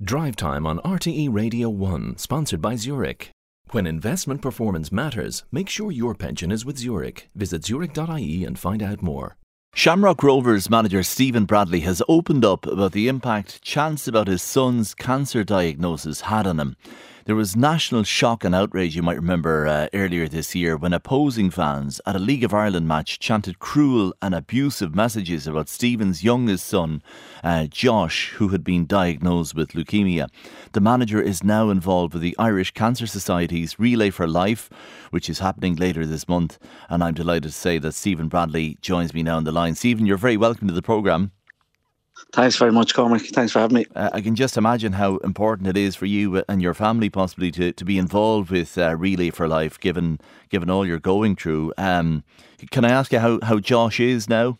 Drive Time on RTE Radio 1, sponsored by Zurich. When investment performance matters, make sure your pension is with Zurich. Visit zurich.ie and find out more. Shamrock Rovers manager Stephen Bradley has opened up about the impact chants about his son's cancer diagnosis had on him. There was national shock and outrage, you might remember, earlier this year when opposing fans at a League of Ireland match chanted cruel and abusive messages about Stephen's youngest son, Josh, who had been diagnosed with leukaemia. The manager is now involved with the Irish Cancer Society's Relay for Life, which is happening later this month. And I'm delighted to say that Stephen Bradley joins me now on the line. Stephen, you're very welcome to the programme. Thanks very much, Cormac. Thanks for having me. I can just imagine how important it is for you and your family possibly to be involved with Relay for Life, given all you're going through. Can I ask you how Josh is now?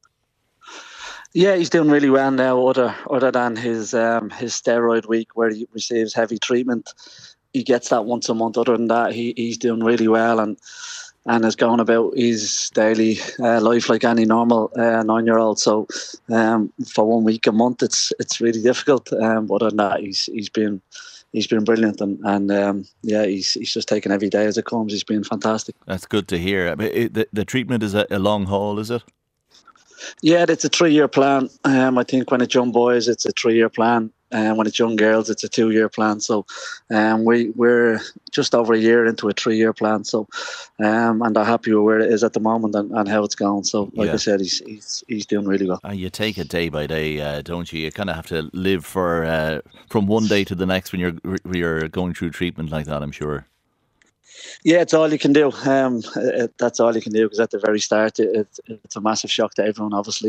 Yeah, he's doing really well now, other than his steroid week where he receives heavy treatment. He gets that once a month. Other than that, he's doing really well and is going about his daily life like any normal 9-year-old. So for 1 week a month, it's really difficult. Other than that, he's been brilliant, and he's just taking every day as it comes. He's been fantastic. That's good to hear. I mean, the treatment is a long haul, is it? Yeah, it's a 3-year plan. I think when it's young boys, it's a 3-year plan. And when it's young girls, it's a 2-year plan. So we're just over a year into a 3-year plan. So and they're happy with where it is at the moment and how it's going. So like I said, he's doing really well. You take it day by day, don't you? You kind of have to live for from one day to the next when you're going through treatment like that, I'm sure. Yeah, it's all you can do. That's all you can do, because at the very start, it's a massive shock to everyone, obviously,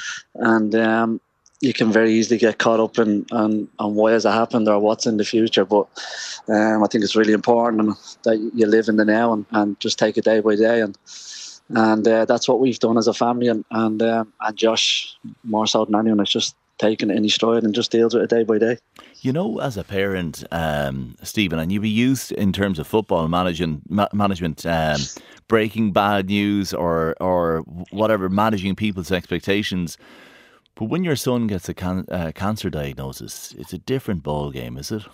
and you can very easily get caught up in on why has it happened or what's in the future. But I think it's really important that you live in the now and just take it day by day, and that's what we've done as a family. And Josh, more so than anyone, has just taken it in his stride and just deals with it day by day. You know, as a parent, Stephen, and you'd be used in terms of football management, breaking bad news or whatever, managing people's expectations. But when your son gets a cancer diagnosis, it's a different ball game, is it?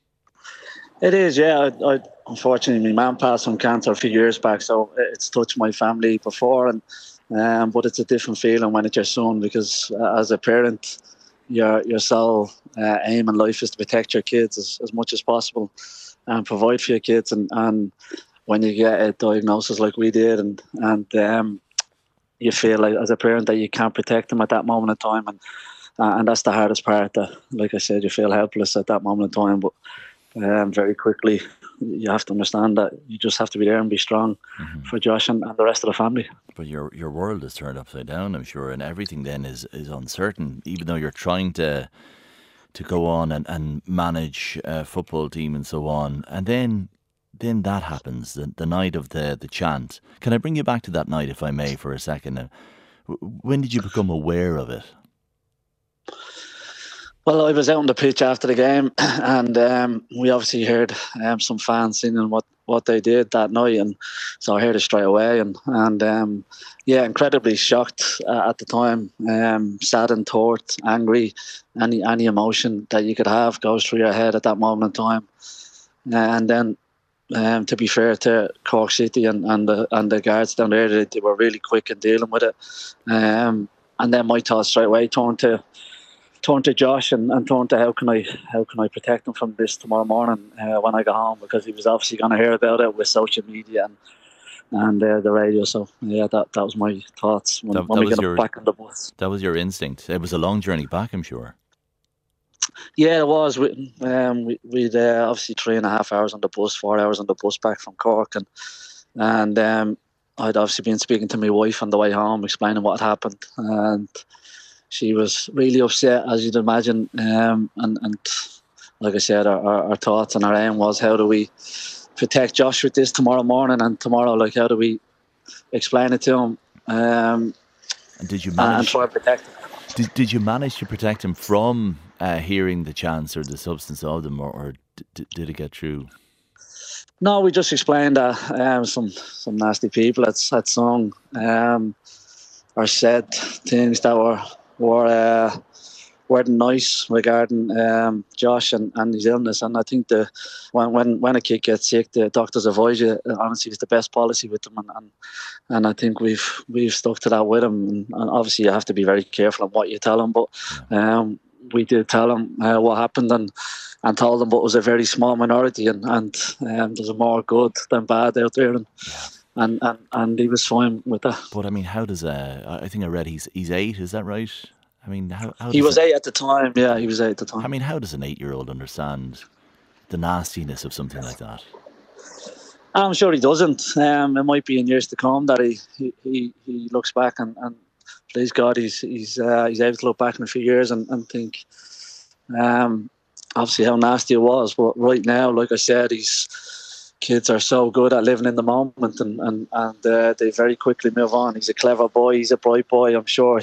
It is, yeah. I unfortunately, my mum passed from cancer a few years back, so it's touched my family before, but it's a different feeling when it's your son, because as a parent, your sole aim in life is to protect your kids as much as possible and provide for your kids. And when you get a diagnosis like we did, and you feel like as a parent that you can't protect them at that moment in time, and that's the hardest part. That, like I said, you feel helpless at that moment in time, but very quickly you have to understand that you just have to be there and be strong for Josh and the rest of the family. But your world is turned upside down, I'm sure, and everything then is uncertain, even though you're trying to go on and manage a football team and so on. And then that happens, the night of the chant. Can I bring you back to that night, if I may, for a second? When did you become aware of it? Well, I was out on the pitch after the game, and we obviously heard some fans singing what they did that night, and so I heard it straight away, and incredibly shocked at the time, saddened, hurt, angry, any emotion that you could have goes through your head at that moment in time, and then. To be fair to Cork City and the guards down there, they were really quick in dealing with it, and then my thoughts straight away turned to Josh and turned to how can I protect him from this tomorrow morning when I go home, because he was obviously going to hear about it with social media and the radio. So yeah, that was my thoughts when we got back on the bus. That was your instinct. It was a long journey back, I'm sure. Yeah, it was. We'd obviously 3.5 hours on the bus, 4 hours on the bus back from Cork, and I'd obviously been speaking to my wife on the way home, explaining what had happened, and she was really upset, as you'd imagine. And like I said, our thoughts and our aim was, how do we protect Josh with this tomorrow morning and tomorrow? Like, how do we explain it to him? And did you manage? And try to protect him. Did you manage to protect him from hearing the chants or the substance of them, or did it get through? No, we just explained that some nasty people had sung or said things that were weren't nice regarding Josh and his illness. And I think when a kid gets sick, the doctors advise you. Honestly, it's the best policy with them, and I think we've stuck to that with him. And obviously, you have to be very careful on what you tell him. But we did tell him what happened and told him, but it was a very small minority, and there's more good than bad out there. And he was fine with that. But I mean, how does I think I read he's 8, is that right? I mean, how he was 8 at the time. Yeah, he was 8 at the time. I mean, how does an 8-year-old understand the nastiness of something like that? I'm sure he doesn't. It might be in years to come that he looks back and please God, he's able to look back in a few years and think obviously how nasty it was. But right now, like I said, kids are so good at living in the moment, and they very quickly move on. He's a clever boy. He's a bright boy. I'm sure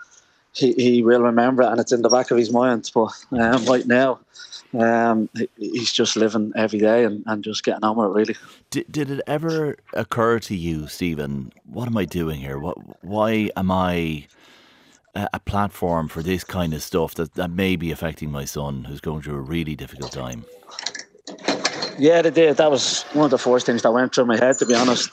he will remember it, and it's in the back of his mind. But right now, he's just living every day and just getting on with it, really. Did it ever occur to you, Stephen, what am I doing here? Why am I a platform for this kind of stuff that may be affecting my son who's going through a really difficult time? Yeah, they did. That was one of the first things that went through my head, to be honest.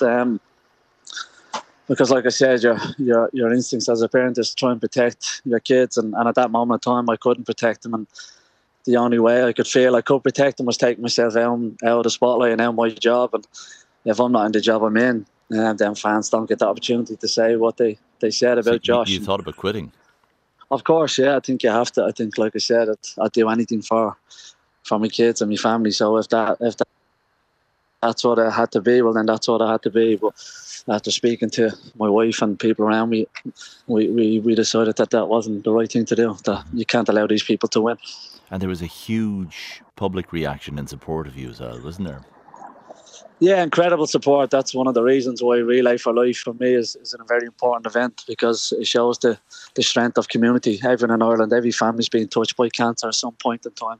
Because, like I said, your instincts as a parent is to try and protect your kids, and at that moment in time, I couldn't protect them, and the only way I could feel I could protect them was taking myself out of the spotlight and out of my job. And if I'm not in the job I'm in, then fans don't get the opportunity to say what they said about Josh. You thought about quitting? Of course, yeah. I think you have to. I think, like I said, I'd do anything for my kids and my family. So if that's what I had to be, well, then that's what I had to be. But after speaking to my wife and people around me, we decided that wasn't the right thing to do. That you can't allow these people to win. And there was a huge public reaction in support of you as well, wasn't there? Yeah, incredible support. That's one of the reasons why Relay for Life for me is a very important event, because it shows the strength of community. Everyone in Ireland, every family's been touched by cancer at some point in time,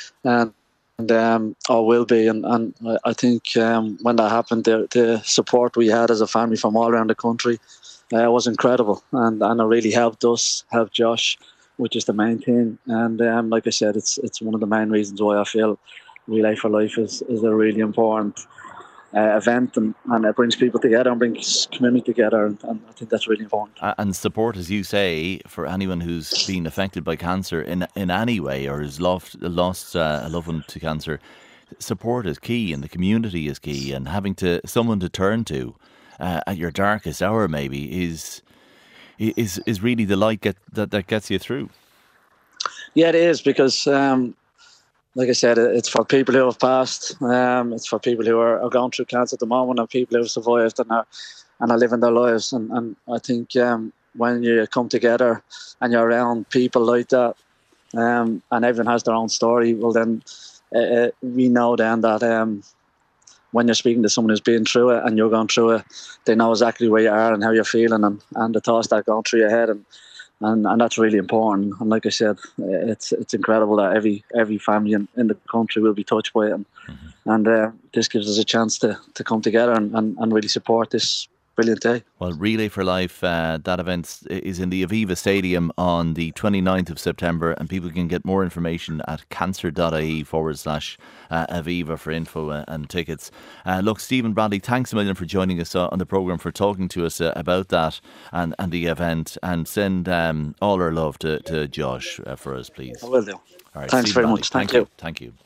and or will be. And I think when that happened, the support we had as a family from all around the country was incredible, and it really helped us, helped Josh, which is the main thing. And like I said, it's one of the main reasons why I feel Relay for Life is a really important event, and it brings people together and brings community together, and I think that's really important. And support, as you say, for anyone who's been affected by cancer in any way or has lost a loved one to cancer, support is key, and the community is key, and having someone to turn to at your darkest hour maybe is really the light that gets you through. Yeah, it is, because like I said, it's for people who have passed. It's for people who are going through cancer at the moment, and people who have survived and are living their lives. And I think when you come together and you're around people like that, and everyone has their own story, well then we know then that when you're speaking to someone who's been through it and you're going through it, they know exactly where you are and how you're feeling and the thoughts that are going through your head, and that's really important. And like I said, it's incredible that every family in the country will be touched by it, and this gives us a chance to come together and really support this brilliant day. Well, Relay for Life, that event is in the Aviva Stadium on the 29th of September, and people can get more information at cancer.ie/Aviva for info and tickets. Look, Stephen Bradley, thanks a million for joining us on the programme, for talking to us about that and the event, and send all our love to Josh for us, please. I will do. All right, thanks Stephen very Bradley, much. Thank you. Thank you.